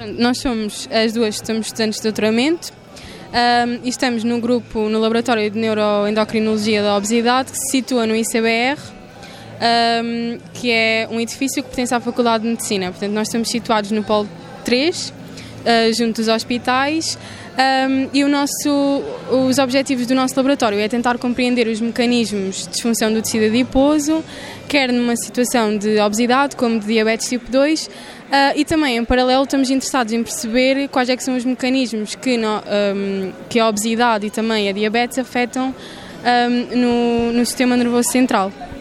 Nós somos as duas, somos estudantes de doutoramento e estamos no Laboratório de Neuroendocrinologia da Obesidade, que se situa no ICBR, que é um edifício que pertence à Faculdade de Medicina. Portanto, nós estamos situados no Polo 3, junto dos hospitais, e os objetivos do nosso laboratório é tentar compreender os mecanismos de disfunção do tecido adiposo, quer numa situação de obesidade como de diabetes tipo 2, e também, em paralelo, estamos interessados em perceber quais é que são os mecanismos que a obesidade e também a diabetes afetam no sistema nervoso central.